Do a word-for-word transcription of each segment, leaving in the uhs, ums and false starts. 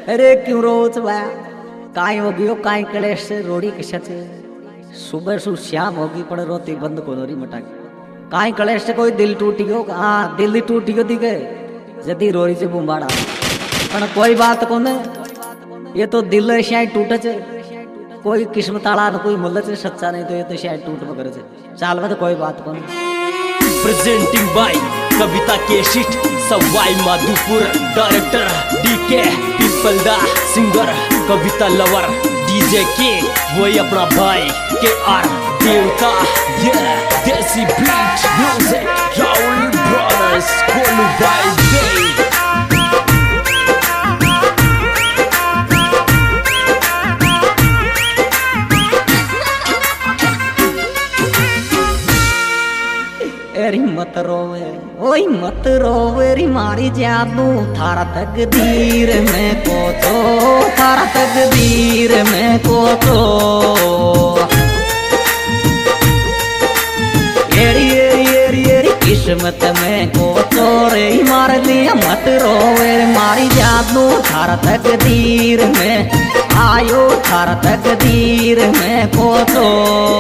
अरे क्यों रोज बा काई होगी हो काई कलेश से रोड़ी किसा से सुबह सु शाम होगी पर रोती बंद को नोरी मटा काई कलेश से कोई दिल टूटी हो हाँ दिल टूटी हो दिखे जदी रोरी से बुम्बाड़ा पर कोई बात को ने ये तो दिल शायद टूटे छे कोई किस्मत आला न कोई मुल्ला से सच्चा नहीं तो ये तो शायद टूट मगर से चाल में तो कोई बात को नहीं प्रेजेंटिंग बाय कविता केशिट Sawai Madhopur director DK people the singer Kavita lover DJ के वही अपना भाई के आर देवता ये desi beat music Rahul brothers कोलू बाय दे एरी मत रोवे ओई मत रोवे री मारी जादू थारा तकदीर में को तो थारा तकदीर में को तो एरी एरी एरी एरी किस्मत में को तो रे मार लिया मत रोवे मारी जादू थारा तकदीर में आयो थारा तकदीर में को तो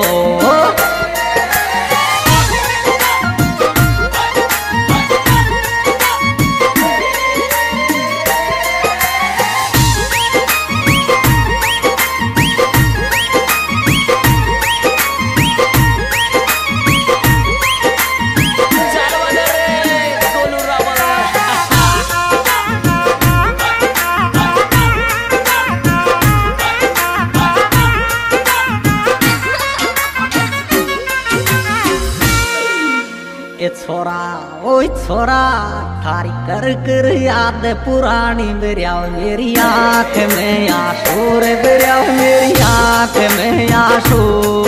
ए छोरा ओए छोरा थारी कर कर याद पुरानी बेरियाव मेरी आँख में आंसू रे बेरियाव मेरी आँख में आंसू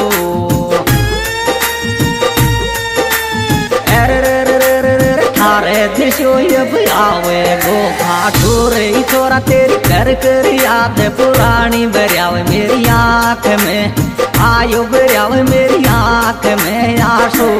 अरे रे रे रे रे रे थारे दिशो अब आवे गो खाटू रे छोरा तेरी कर कर याद पुरानी बेरियाव मेरी आँख में आयो बेरियाव मेरी आँख में आंसू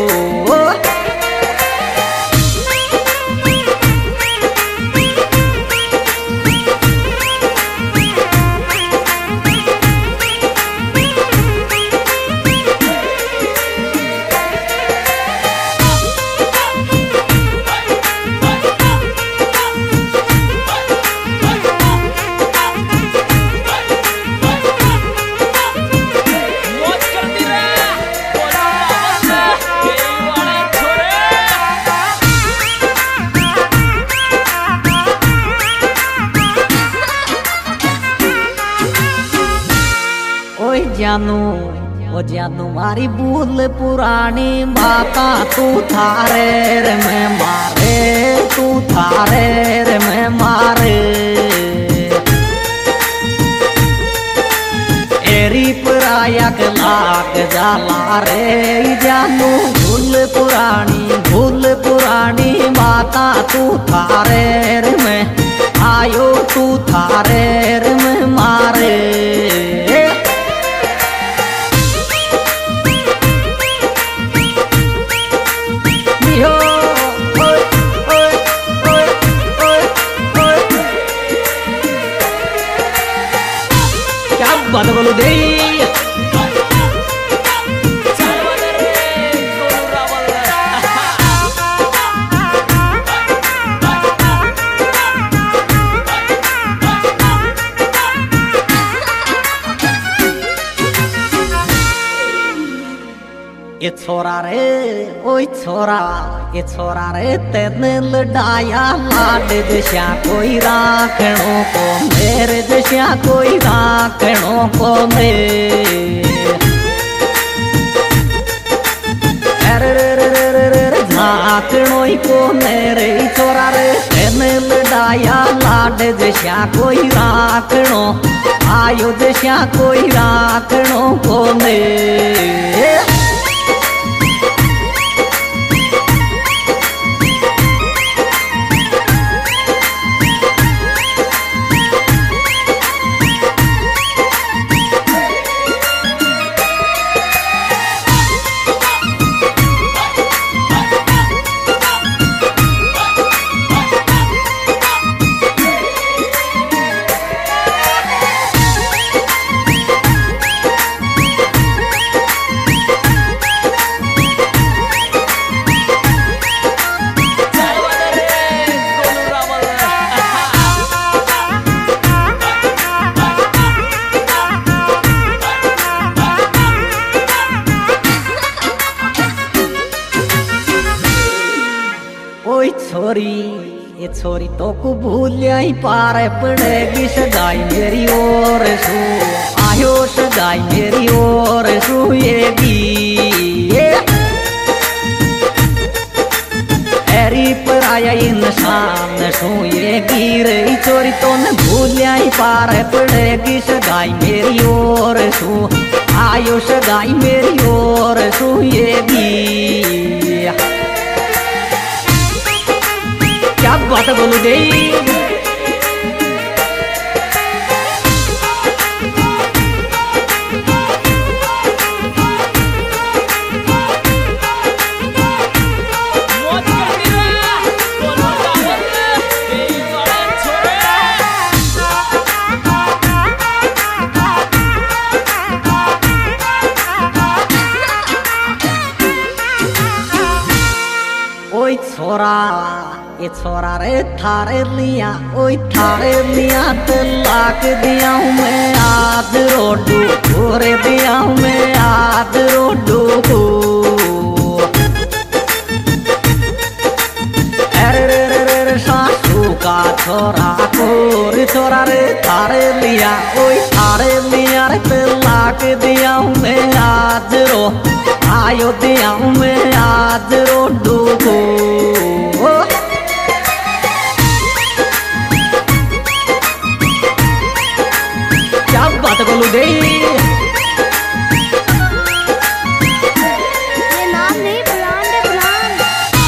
जानू ओ जानू मारी भूल पुरानी बाता तू थारे रे मैं मारे तू थारे रे मैं मारे एरी पराया के लाग जाला रे जानू भूल पुरानी भूल पुरानी बाता तू थारे रे मैं आयो तू थारे रे मैं मारे बात बोलो दे ये छोरा रे ओए छोरा ये छोरा रे तेने लड़ाया लाड जैसा कोई राखणो को मेरे जैसा कोई राखणो को मे अरे रे रे रे रे रे रे झाकणो को मेरे छोरा रे तेने लड़ाया लाड जैसा कोई राखणो आयो जैसा कोई राखणो को मे ओए छोरी ये छोरी तो को भूलिया ही पार पड़ेगी सगाई मेरी ओर सू आयो सगाई मेरी ओर सुएगी एरी पर आया इंसान सोएगी रे चोरी तो न भूलिया ही पार पड़ेगी सगाई मेरी ओर सू आयो सगाई मेरी ओर सोएगी। क्या बात बोलू दे ओए छोरा ये छोरा रे थारे लिया ओए थारे लिया तलाक दिया हूँ मैं आज रोडू छोरे दिया हूँ मैं आज रोडू को अरे रे रे रे रे सासू का छोरा को रे छोरा रे थारे लिया ओए थारे लिया रे तलाक दिया हूँ मैं आज रो आयो दिया हूँ मैं आज रोडू को क्या बात बोलू दे ये नाम नहीं ब्रांड है ब्रांड।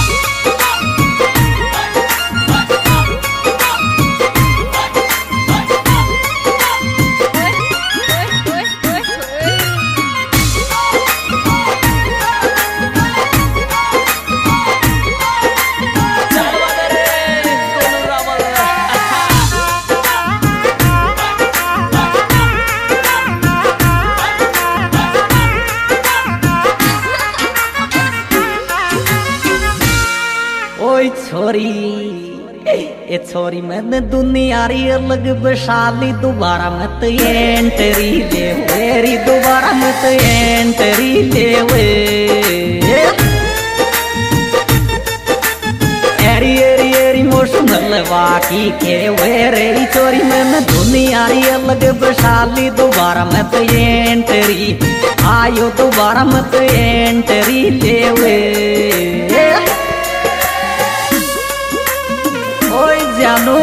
ओए छोरी ए छोरी मैंने दुनिया री अलग बसाली दोबारा मत एंट्री ले वेरी दोबारा मत एंट्री ले वे एरी एरी एरी मोशनल वाकी के वे रे छोरी मैंने दुनिया री अलग बसाली दोबारा मत एंट्री आयो दोबारा मत एंट्री ले वे ओए जानू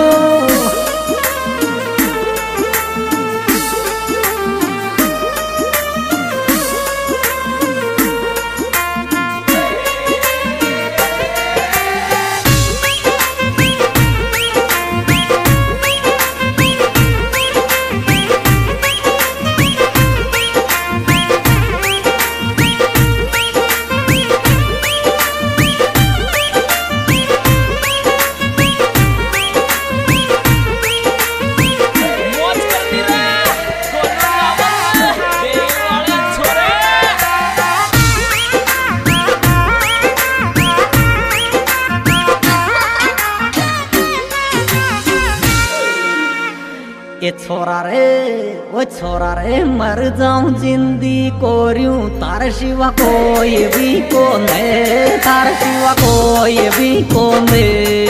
ये छोरा रे वो छोरा रे मर जाऊं जिंदगी कोरियूं तार सिवा कोई भी को ने तार सिवा कोई भी को ने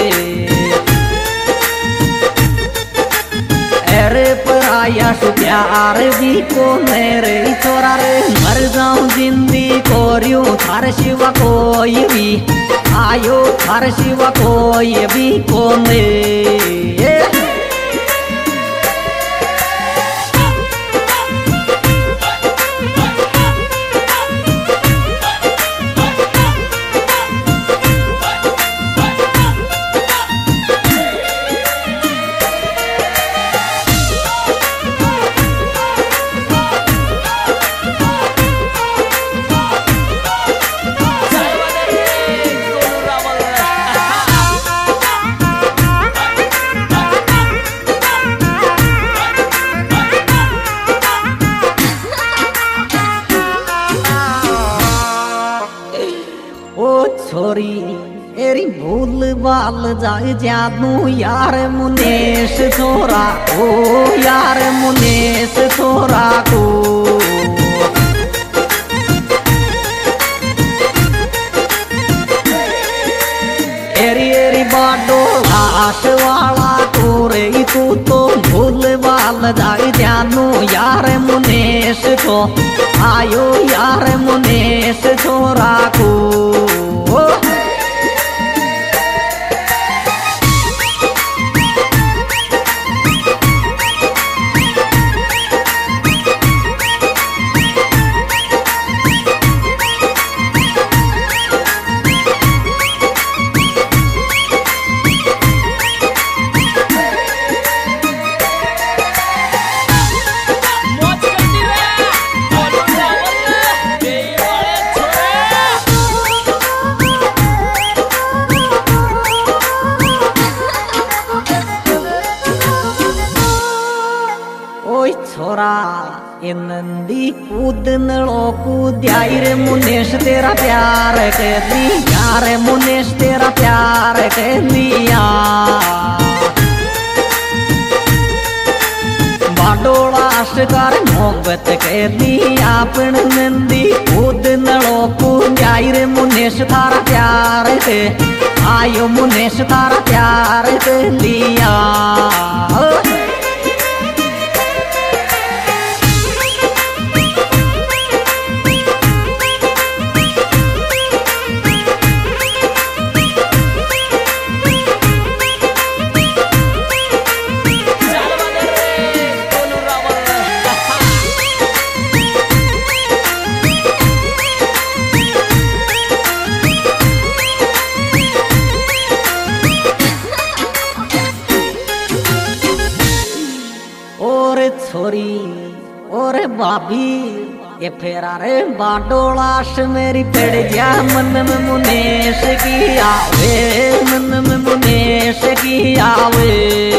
अरे पर आया सु प्यार भी को ने रे छोरा रे मर जाऊं जिंदगी कोरियूं तार सिवा कोई भी आयो तार सिवा कोई भी को ने छोरी एरी भूल बाल जाए जादू यार मुनेश छोरा को यार मुनेश छोरा को एरी आश वाला तोरे तू तो भूल बाल जाए जानो यार मुनेश को आयो यार मुनेश छोरा को छोरा ये नंदी कूदनड़ो कूद्याई रे मुनेश तेरा प्यार कर लिया रे मुनेश तेरा प्यार कर लिया बाडोला शिकार मोहब्बत कर लिया अपन नंदी कूदनड़ो कूद्याई रे मुनेश थारा प्यार के आयो मुनेश थारा प्यार कर लिया छोरी और भाभी ये फेरा रे बाडोलाश मेरी पड़ जा मन में मुनेश की आवे मन में मुनेश की आवे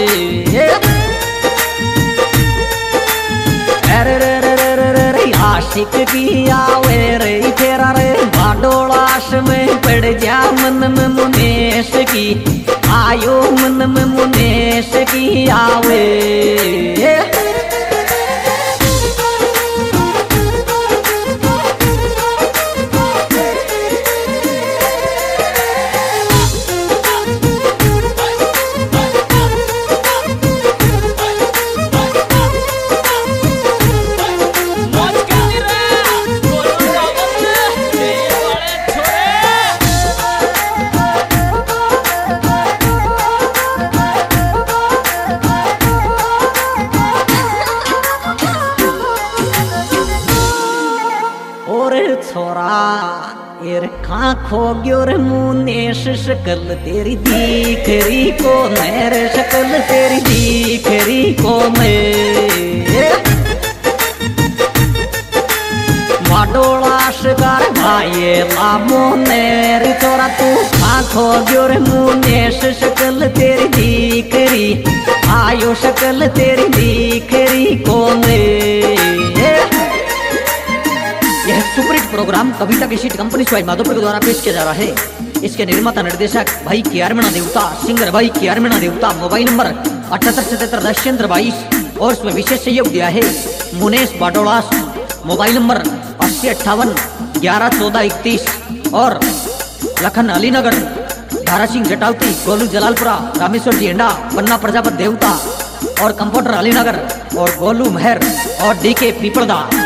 अरे रे रे रे रे रे रे आशिक की आवे रे फेरा रे बाडोलाश में पड़ जा मन में मुनेश की आयो मन में मुनेश की आवे छोरा एर खा खो गयो रे मुनेश शकल तेरी दीख री को मेरे शकल तेरी दीख री को मैं वाडोला शिकार भाई लामो नेरी छोरा तू खा खो गयो रे मुनेश शकल तेरी दीख री आयो शकल तेरी दीख री को मैं यह सुपरहिट प्रोग्राम कविता की शीट कंपनी स्वाई माधोपुर के द्वारा पेश किया जा रहा है। इसके निर्माता निर्देशक भाई कियारमीना देवता, सिंगर भाई कियारमीना देवता। मोबाइल नंबर अठहत्तर सतहत्तर दशचंद्र बाईस और इसमें विशेष सहयोग दिया है मुनेश बाडोलास। मोबाइल नंबर अस्सी अट्ठावन ग्यारह चौदह इकतीस और लखन अलीनगर, धारा सिंह जटावती, गोलू जलालपुरा, रामेश्वर जी एंडा, पन्ना प्रजापत देवता और कंप्यूटर अलीनगर और गोलू मेहर और डी के पीपलदा।